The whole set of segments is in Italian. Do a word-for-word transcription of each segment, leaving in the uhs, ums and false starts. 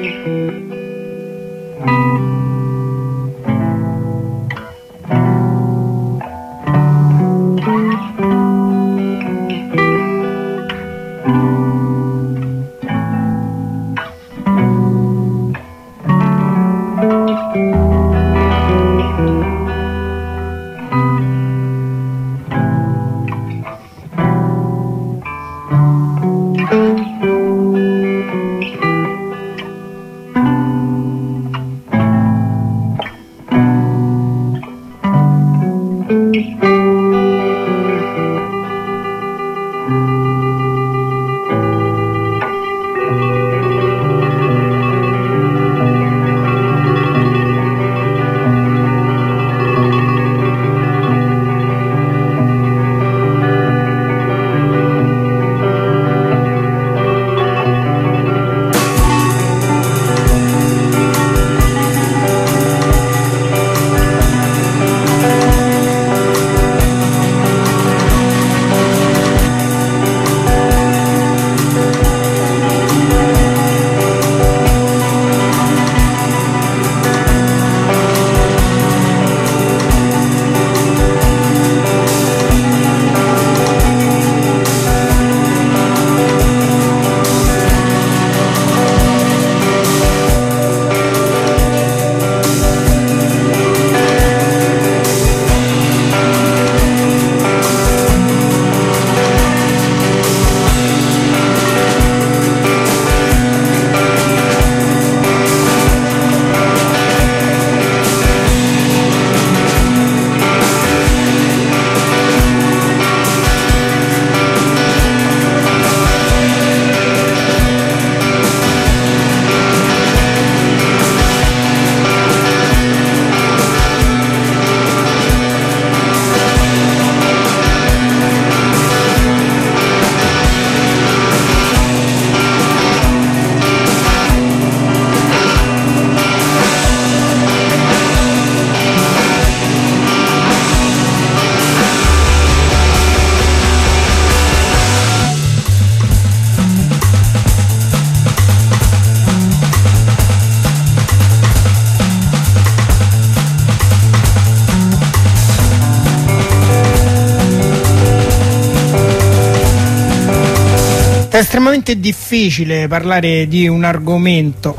È estremamente difficile parlare di un argomento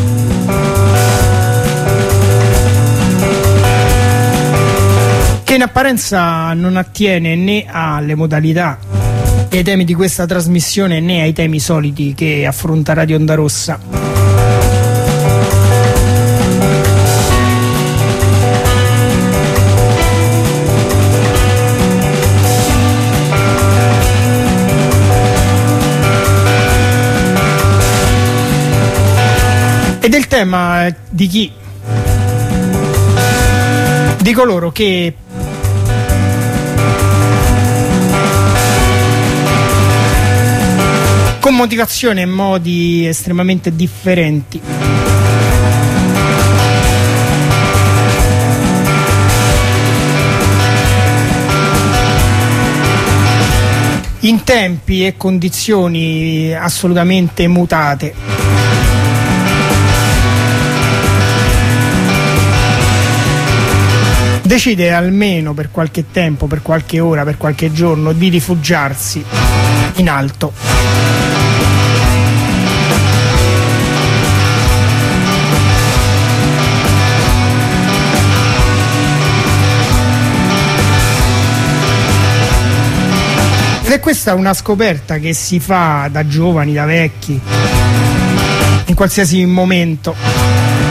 che in apparenza non attiene né alle modalità e ai temi di questa trasmissione né ai temi soliti che affronta Radio Onda Rossa. Ed è il tema di chi? Di coloro che con motivazioni e modi estremamente differenti in tempi e condizioni assolutamente mutate decide almeno per qualche tempo, per qualche ora, per qualche giorno di rifugiarsi in alto. Ed è questa una scoperta che si fa da giovani, da vecchi, in qualsiasi momento.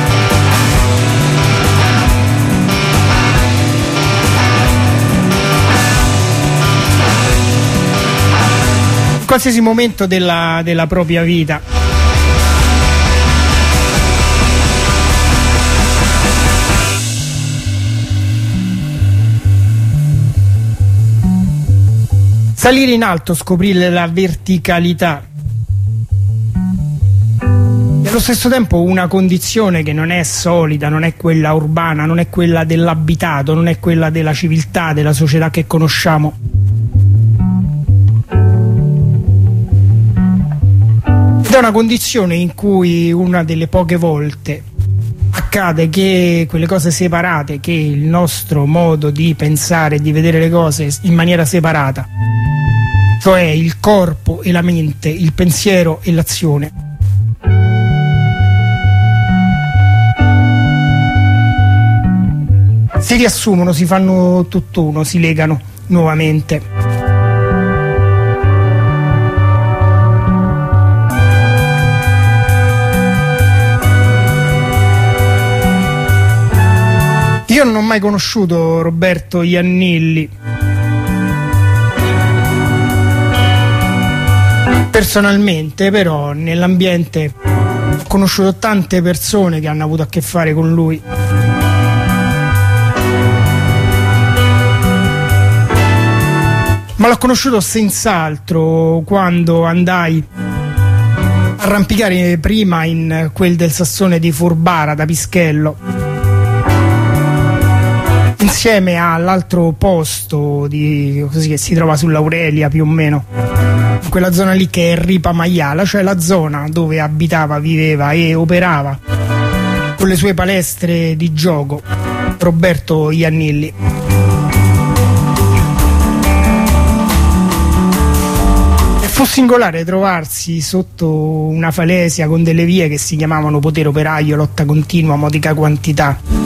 Qualsiasi momento della, della propria vita. Salire in alto, scoprire la verticalità. E allo stesso tempo una condizione che non è solida, non è quella urbana, non è quella dell'abitato, non è quella della civiltà, della società che conosciamo. Ed è una condizione in cui una delle poche volte accade che quelle cose separate, che il nostro modo di pensare e di vedere le cose in maniera separata, cioè il corpo e la mente, il pensiero e l'azione, si riassumono, si fanno tutt'uno, si legano nuovamente. Io non ho mai conosciuto Roberto Iannilli personalmente, però nell'ambiente ho conosciuto tante persone che hanno avuto a che fare con lui. Ma l'ho conosciuto senz'altro quando andai a arrampicare prima in quel del Sassone di Furbara da Pischello, insieme all'altro posto di, così, che si trova sull'Aurelia più o meno, in quella zona lì che è Ripa Maiala, cioè la zona dove abitava, viveva e operava con le sue palestre di gioco Roberto Iannilli. E fu singolare trovarsi sotto una falesia con delle vie che si chiamavano potere operaio, lotta continua, modica quantità.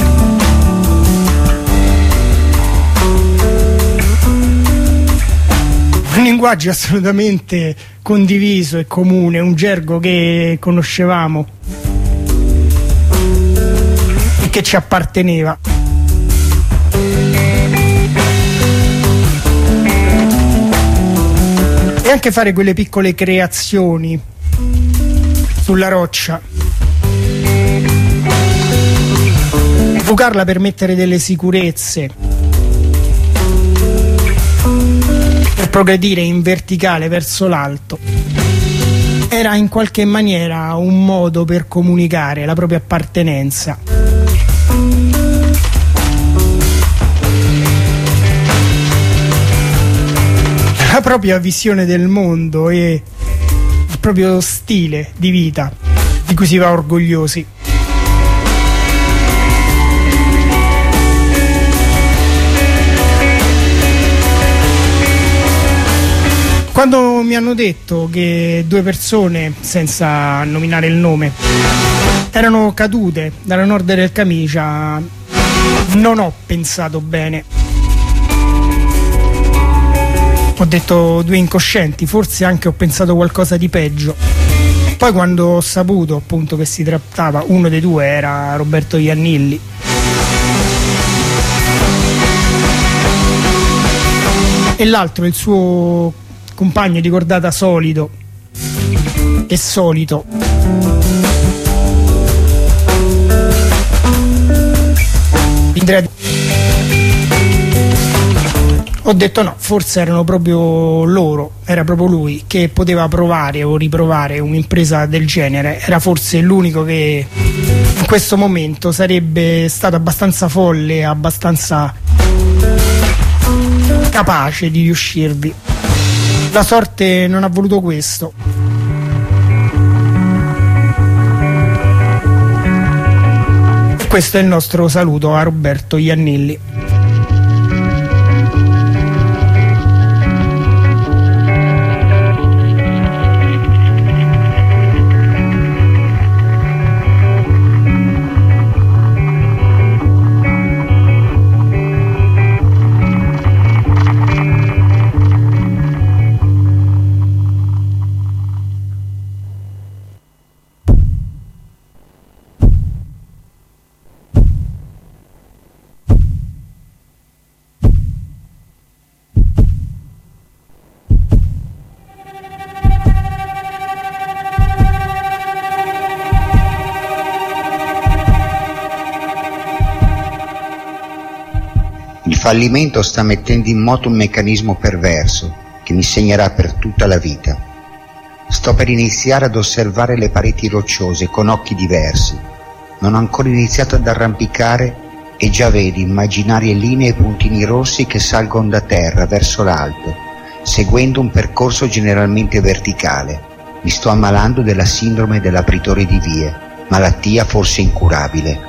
Un linguaggio assolutamente condiviso e comune, un gergo che conoscevamo e che ci apparteneva. E anche fare quelle piccole creazioni sulla roccia, bucarla per mettere delle sicurezze, per progredire in verticale verso l'alto, era in qualche maniera un modo per comunicare la propria appartenenza. La propria visione del mondo e il proprio stile di vita di cui si va orgogliosi. Quando mi hanno detto che due persone, senza nominare il nome, erano cadute dalla Nord del Camicia, non ho pensato bene. Ho detto due incoscienti, forse anche ho pensato qualcosa di peggio. Poi quando ho saputo appunto che si trattava, uno dei due era Roberto Iannilli, e l'altro il suo compagno di cordata solido e solito, ho detto no, forse erano proprio loro, era proprio lui che poteva provare o riprovare un'impresa del genere, era forse l'unico che in questo momento sarebbe stato abbastanza folle, abbastanza capace di riuscirvi. La sorte non ha voluto questo. E questo è il nostro saluto a Roberto Iannilli. Il fallimento sta mettendo in moto un meccanismo perverso che mi segnerà per tutta la vita. Sto per iniziare ad osservare le pareti rocciose con occhi diversi. Non ho ancora iniziato ad arrampicare e già vedo immaginarie linee e puntini rossi che salgono da terra verso l'alto, seguendo un percorso generalmente verticale. Mi sto ammalando della sindrome dell'apritore di vie, malattia forse incurabile.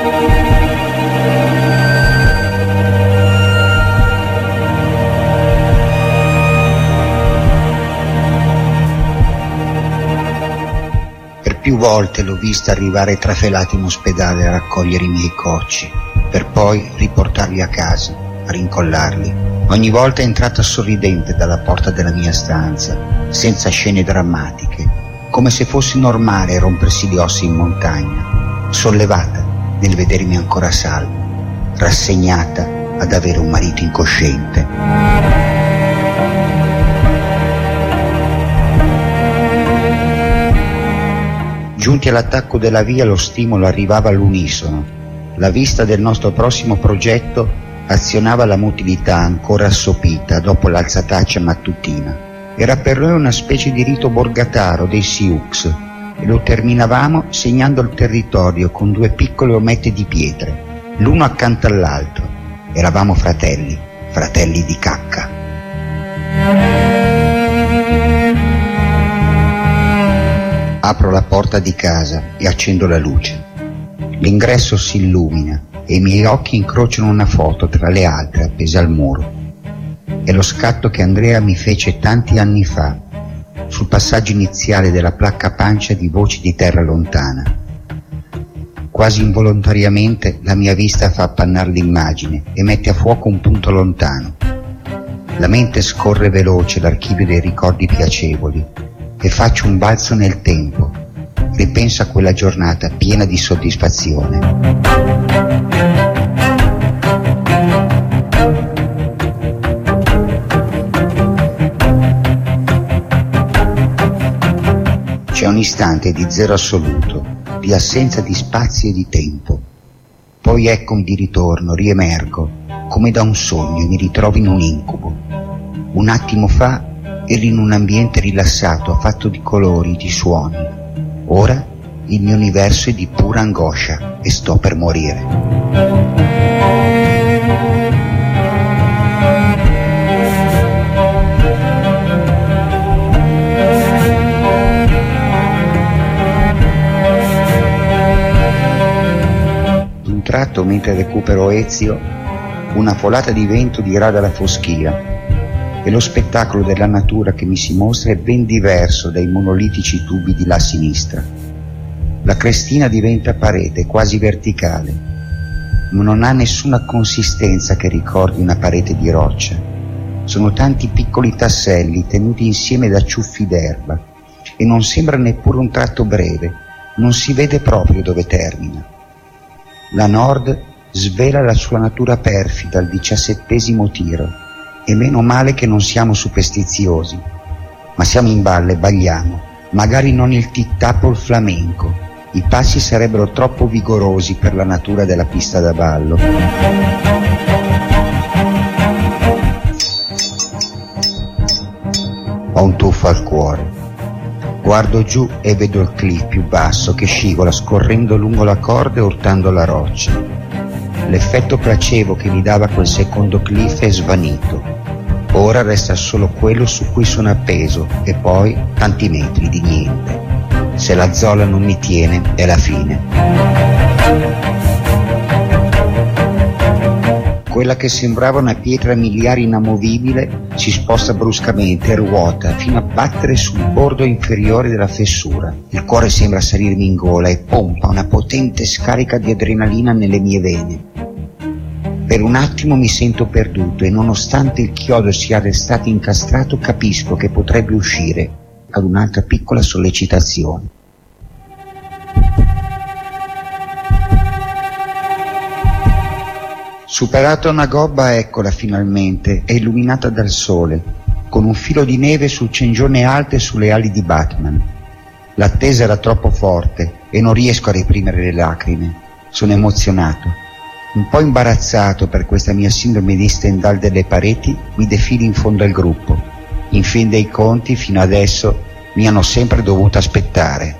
Per più volte l'ho vista arrivare trafelata in ospedale a raccogliere i miei cocci, per poi riportarli a casa, a rincollarli. Ogni volta è entrata sorridente dalla porta della mia stanza, senza scene drammatiche, come se fosse normale rompersi gli ossi in montagna, sollevata nel vedermi ancora salvo, rassegnata ad avere un marito incosciente. Giunti all'attacco della via, lo stimolo arrivava all'unisono. La vista del nostro prossimo progetto azionava la motilità ancora assopita dopo l'alzataccia mattutina. Era per noi una specie di rito borgataro dei Sioux e lo terminavamo segnando il territorio con due piccole omette di pietre, l'uno accanto all'altro. Eravamo fratelli, fratelli di cacca. Apro la porta di casa e accendo la luce. L'ingresso si illumina e i miei occhi incrociano una foto tra le altre appesa al muro. È lo scatto che Andrea mi fece tanti anni fa, sul passaggio iniziale della placca pancia di Voci di terra lontana. Quasi involontariamente la mia vista fa appannare l'immagine e mette a fuoco un punto lontano. La mente scorre veloce l'archivio dei ricordi piacevoli e faccio un balzo nel tempo. Ripenso a quella giornata piena di soddisfazione. C'è un istante di zero assoluto, di assenza di spazio e di tempo. Poi eccomi di ritorno, riemergo, come da un sogno e mi ritrovo in un incubo. Un attimo fa ero in un ambiente rilassato, fatto di colori, di suoni. Ora il mio universo è di pura angoscia e sto per morire. D'un tratto, mentre recupero Ezio, una folata di vento dirada la foschia e lo spettacolo della natura che mi si mostra è ben diverso dai monolitici tubi di là a sinistra. La crestina diventa parete, quasi verticale, ma non ha nessuna consistenza che ricordi una parete di roccia. Sono tanti piccoli tasselli tenuti insieme da ciuffi d'erba e non sembra neppure un tratto breve, non si vede proprio dove termina. La Nord svela la sua natura perfida al diciassettesimo tiro, e meno male che non siamo superstiziosi, ma siamo in balle e balliamo, magari non il tic-tac o il flamenco, i passi sarebbero troppo vigorosi per la natura della pista da ballo. Ho un tuffo al cuore. Guardo giù e vedo il cliff più basso che scivola scorrendo lungo la corda e urtando la roccia. L'effetto placebo che mi dava quel secondo cliff è svanito. Ora resta solo quello su cui sono appeso e poi tanti metri di niente. Se la zola non mi tiene è la fine. Quella che sembrava una pietra miliare inamovibile si sposta bruscamente e ruota fino a battere sul bordo inferiore della fessura. Il cuore sembra salirmi in gola e pompa una potente scarica di adrenalina nelle mie vene. Per un attimo mi sento perduto e nonostante il chiodo sia restato incastrato capisco che potrebbe uscire ad un'altra piccola sollecitazione. Superata una gobba, eccola finalmente, è illuminata dal sole, con un filo di neve sul cengione alto e sulle ali di Batman. L'attesa era troppo forte e non riesco a reprimere le lacrime. Sono emozionato. Un po' imbarazzato per questa mia sindrome di Stendhal delle pareti, mi defilo in fondo al gruppo. In fin dei conti, fino adesso, mi hanno sempre dovuto aspettare.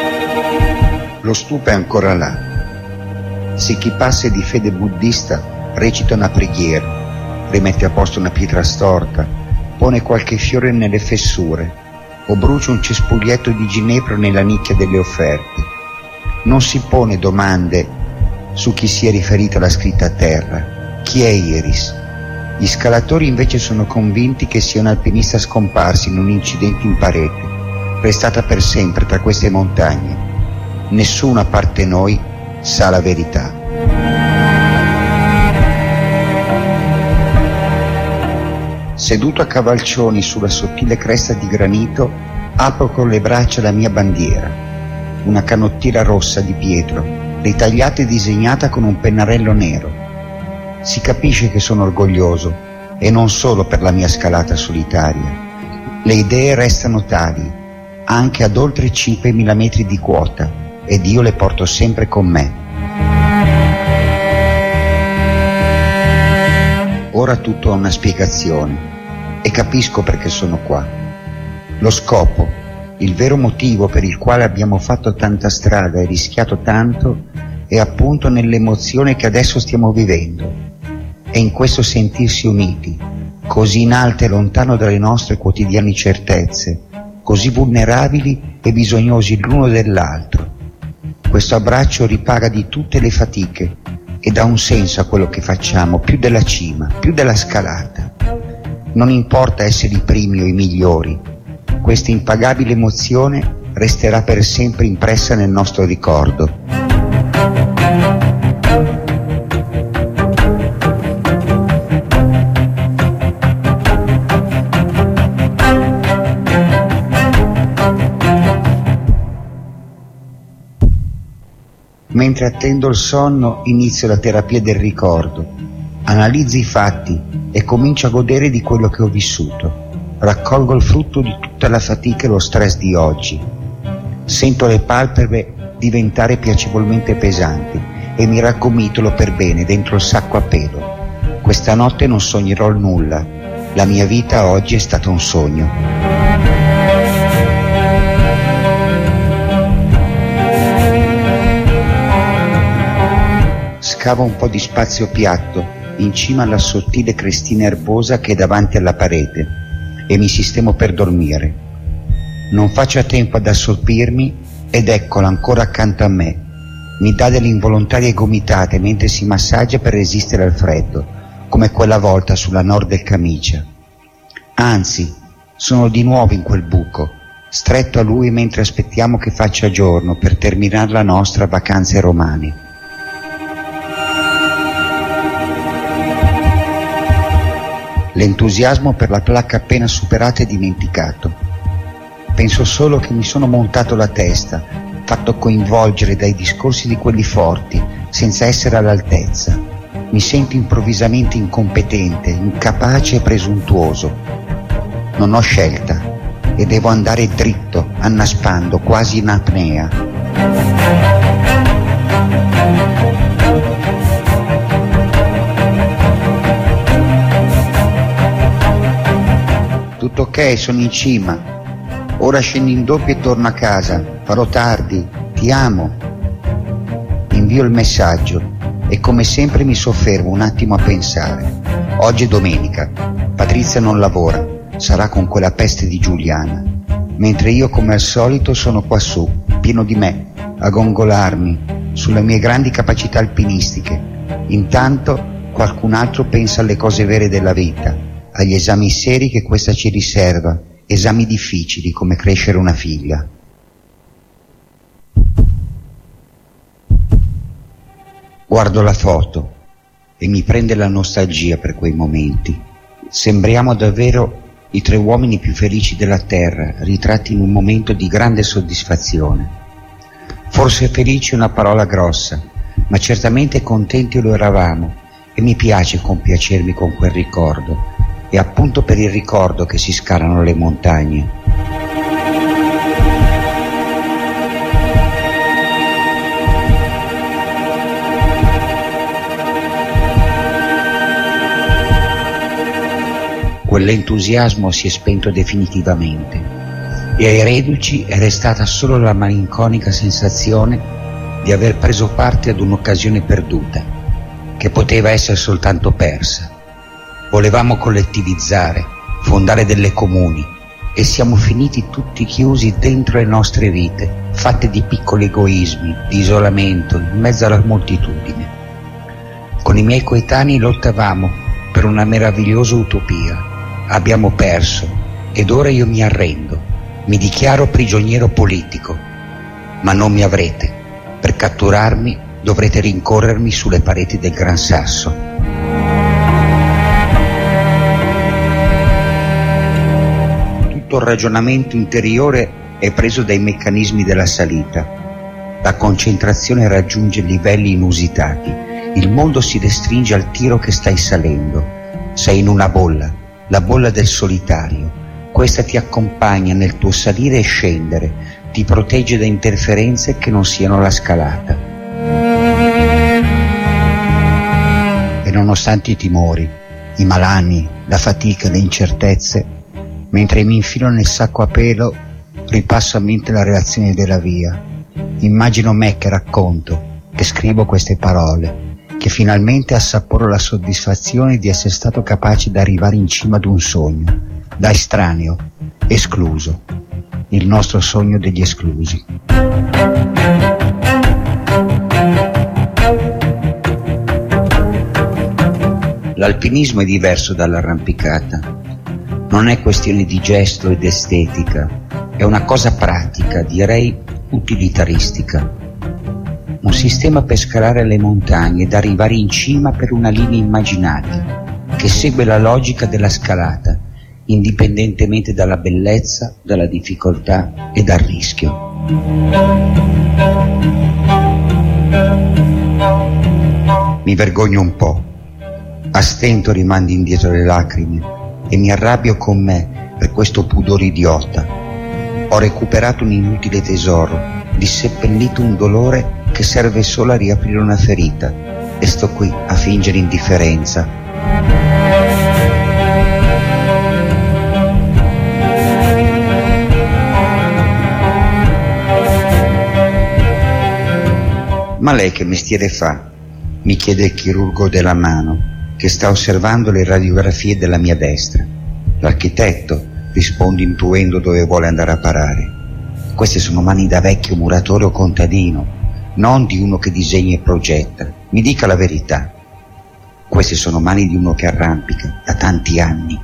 Lo stupa è ancora là. Se chi passa è di fede buddista recita una preghiera, rimette a posto una pietra storta, pone qualche fiore nelle fessure o brucia un cespuglietto di ginepro nella nicchia delle offerte. Non si pone domande su chi sia riferita la scritta a terra. Chi è Iris? Gli scalatori invece sono convinti che sia un alpinista scomparso in un incidente in parete, restata per sempre tra queste montagne. Nessuno a parte noi sa la verità. Seduto a cavalcioni sulla sottile cresta di granito, apro con le braccia la mia bandiera, una canottiera rossa di Pietro, ritagliata e disegnata con un pennarello nero. Si capisce che sono orgoglioso, e non solo per la mia scalata solitaria. Le idee restano tali, anche ad oltre cinquemila metri di quota, ed io le porto sempre con me. Ora tutto ha una spiegazione, e capisco perché sono qua. Lo scopo, il vero motivo per il quale abbiamo fatto tanta strada e rischiato tanto, è appunto nell'emozione che adesso stiamo vivendo. È in questo sentirsi uniti, così in alto e lontano dalle nostre quotidiane certezze, così vulnerabili e bisognosi l'uno dell'altro. Questo abbraccio ripaga di tutte le fatiche e dà un senso a quello che facciamo, più della cima, più della scalata. Non importa essere i primi o i migliori, questa impagabile emozione resterà per sempre impressa nel nostro ricordo. Mentre attendo il sonno, inizio la terapia del ricordo. Analizzo i fatti e comincio a godere di quello che ho vissuto. Raccolgo il frutto di tutta la fatica e lo stress di oggi. Sento le palpebre diventare piacevolmente pesanti e mi raggomitolo per bene dentro il sacco a pelo. Questa notte non sognerò nulla. La mia vita oggi è stata un sogno. Scavo un po' di spazio piatto in cima alla sottile crestina erbosa che è davanti alla parete e mi sistemo per dormire. Non faccio a tempo ad assorbirmi ed eccola ancora accanto a me. Mi dà delle involontarie gomitate mentre si massaggia per resistere al freddo, come quella volta sulla Nord del Camicia. Anzi, sono di nuovo in quel buco, stretto a lui mentre aspettiamo che faccia giorno per terminare la nostra vacanze romane. L'entusiasmo per la placca appena superata è dimenticato. Penso solo che mi sono montato la testa, fatto coinvolgere dai discorsi di quelli forti, senza essere all'altezza. Mi sento improvvisamente incompetente, incapace e presuntuoso. Non ho scelta e devo andare dritto, annaspando, quasi in apnea. Tutto ok, sono in cima. Ora scendo in doppio e torno a casa. Farò tardi. Ti amo. Invio il messaggio e come sempre mi soffermo un attimo a pensare. Oggi è domenica. Patrizia non lavora. Sarà con quella peste di Giuliana. Mentre io, come al solito, sono quassù, pieno di me, a gongolarmi sulle mie grandi capacità alpinistiche. Intanto qualcun altro pensa alle cose vere della vita, agli esami seri che questa ci riserva, esami difficili come crescere una figlia. Guardo la foto e mi prende la nostalgia per quei momenti. Sembriamo davvero i tre uomini più felici della terra, ritratti in un momento di grande soddisfazione. Forse felici è una parola grossa, ma certamente contenti lo eravamo e mi piace compiacermi con quel ricordo. È appunto per il ricordo che si scalano le montagne. Quell'entusiasmo si è spento definitivamente e ai reduci è restata solo la malinconica sensazione di aver preso parte ad un'occasione perduta. che poteva essere soltanto persa. Volevamo collettivizzare, fondare delle comuni, e siamo finiti tutti chiusi dentro le nostre vite, fatte di piccoli egoismi, di isolamento, in mezzo alla moltitudine. Con i miei coetanei lottavamo per una meravigliosa utopia. Abbiamo perso ed ora io mi arrendo, mi dichiaro prigioniero politico, ma non mi avrete. Per catturarmi dovrete rincorrermi sulle pareti del Gran Sasso. Tutto il ragionamento interiore è preso dai meccanismi della salita. La concentrazione raggiunge livelli inusitati. Il mondo si restringe al tiro che stai salendo. Sei in una bolla, la bolla del solitario. Questa ti accompagna nel tuo salire e scendere, ti protegge da interferenze che non siano la scalata. E nonostante i timori, i malanni, la fatica, le incertezze, mentre mi infilo nel sacco a pelo, ripasso a mente la relazione della via. Immagino me che racconto, che scrivo queste parole, che finalmente assaporo la soddisfazione di essere stato capace di arrivare in cima ad un sogno, da estraneo, escluso, il nostro sogno degli esclusi. L'alpinismo è diverso dall'arrampicata. Non è questione di gesto ed estetica, è una cosa pratica, direi utilitaristica. Un sistema per scalare le montagne ed arrivare in cima per una linea immaginata, che segue la logica della scalata, indipendentemente dalla bellezza, dalla difficoltà e dal rischio. Mi vergogno un po', a stento rimando indietro le lacrime e mi arrabbio con me per questo pudore idiota. Ho recuperato un inutile tesoro, disseppellito un dolore che serve solo a riaprire una ferita, e sto qui a fingere indifferenza. Ma lei che mestiere fa? Mi chiede il chirurgo della mano, che sta osservando le radiografie della mia destra. L'architetto, rispondo intuendo dove vuole andare a parare. Queste sono mani da vecchio muratore o contadino, non di uno che disegna e progetta. Mi dica la verità. Queste sono mani di uno che arrampica da tanti anni.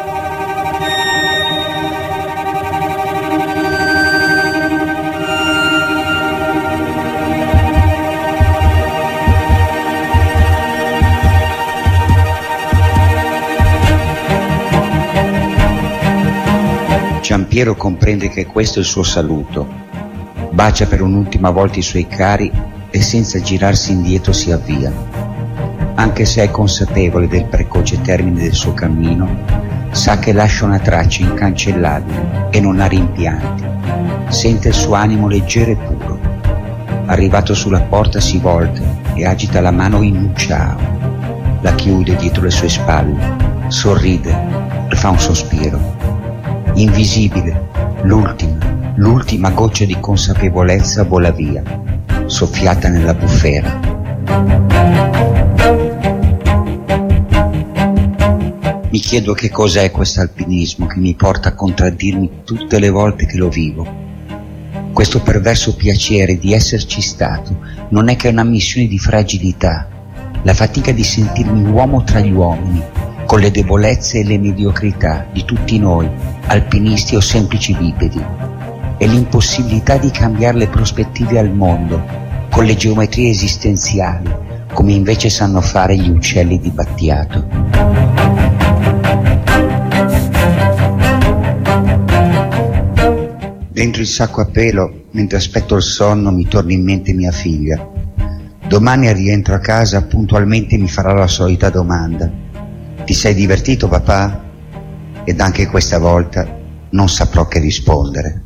Giampiero comprende che questo è il suo saluto, bacia per un'ultima volta i suoi cari e senza girarsi indietro si avvia. Anche se è consapevole del precoce termine del suo cammino, sa che lascia una traccia incancellabile e non ha rimpianti. Sente il suo animo leggero e puro. Arrivato sulla porta si volta e agita la mano in un ciao. La chiude dietro le sue spalle, sorride e fa un sospiro. Invisibile, l'ultima, l'ultima goccia di consapevolezza vola via, soffiata nella bufera. Mi chiedo che cos'è questo alpinismo che mi porta a contraddirmi tutte le volte che lo vivo. Questo perverso piacere di esserci stato non è che una missione di fragilità, la fatica di sentirmi uomo tra gli uomini, con le debolezze e le mediocrità di tutti noi, alpinisti o semplici bipedi, e l'impossibilità di cambiare le prospettive al mondo, con le geometrie esistenziali, come invece sanno fare gli uccelli di Battiato. Dentro il sacco a pelo, mentre aspetto il sonno, mi torna in mente mia figlia. Domani al rientro a casa puntualmente mi farà la solita domanda. Ti sei divertito, papà? Ed anche questa volta non saprò che rispondere.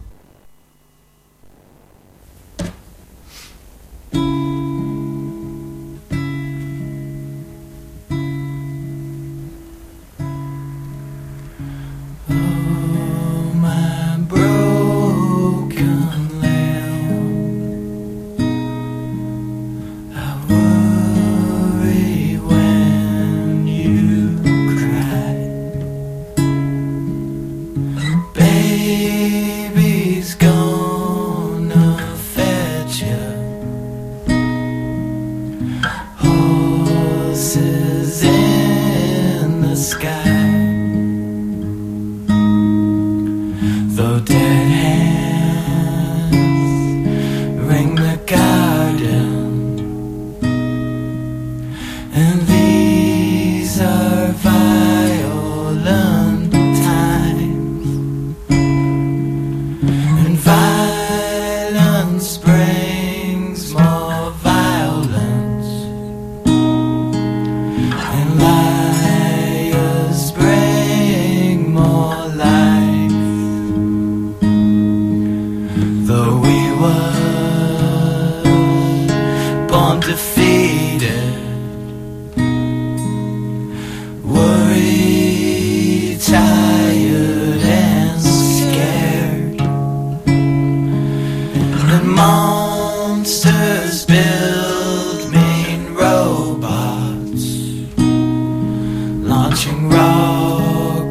I worry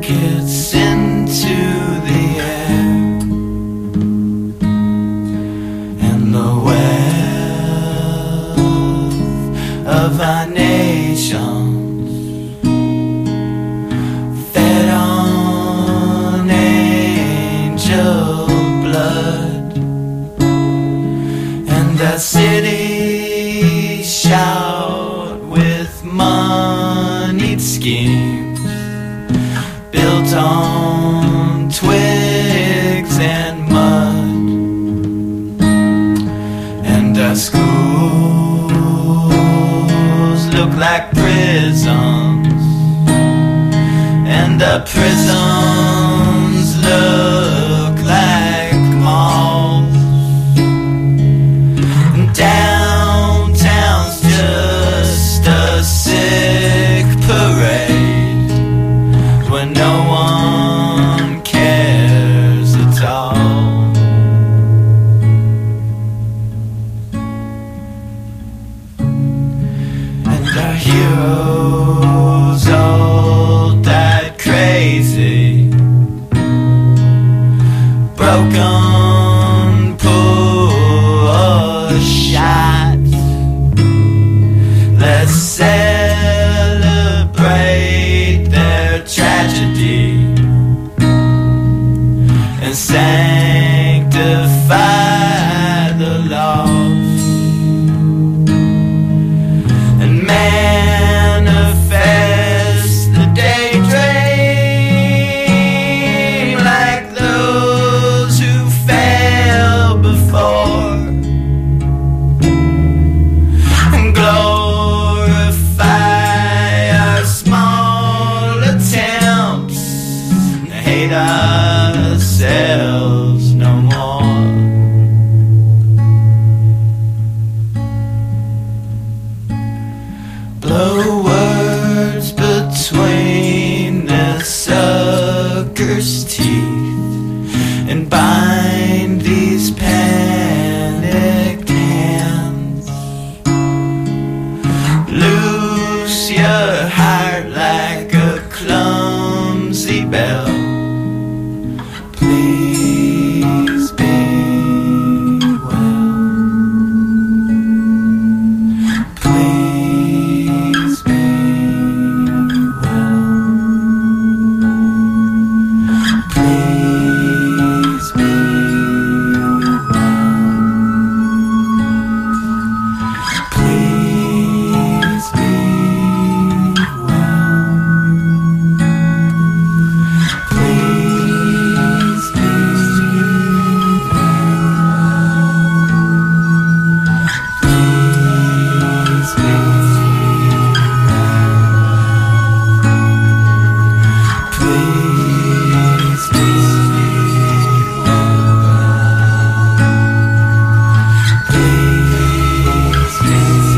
rockets into the air, and the wealth of our nations fed on angel blood, and our city shout with moneyed schemes built on twigs and mud, and our schools look like prisons, and our prisons look like malls, and downtown's just a sick parade where no one cares at all. And our heroes all died crazy, broken, poor shots. Let's celebrate their tragedy and sanctify the lost, and manifest the daydream like those who fell before, and glorify our small attempts and hate ourselves no more. Blow words between the sucker's teeth and bind these panicked hands. Loose your heart like a clumsy bell. Please be well. Please be well. Please be well. Please be well. Please be Please be Please be Please be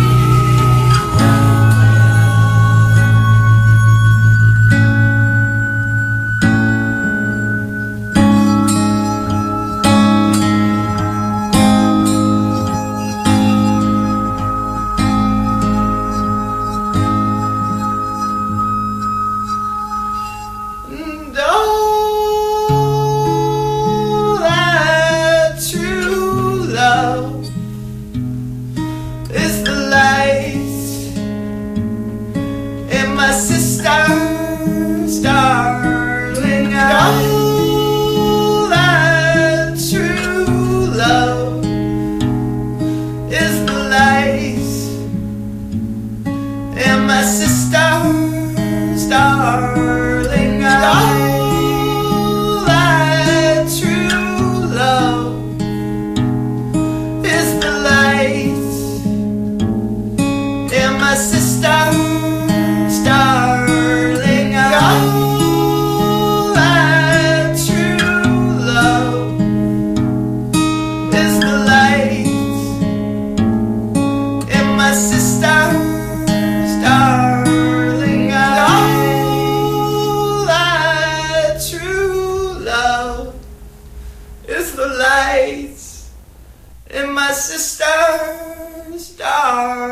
And all that true love is the light in my sister's darling eyes. All that true love is the light in my sister's darling eyes. All that true love is the light in my sister's darling eyes. All that true love is the light in my sister's darling eyes. All that true love is the light in my sister's darling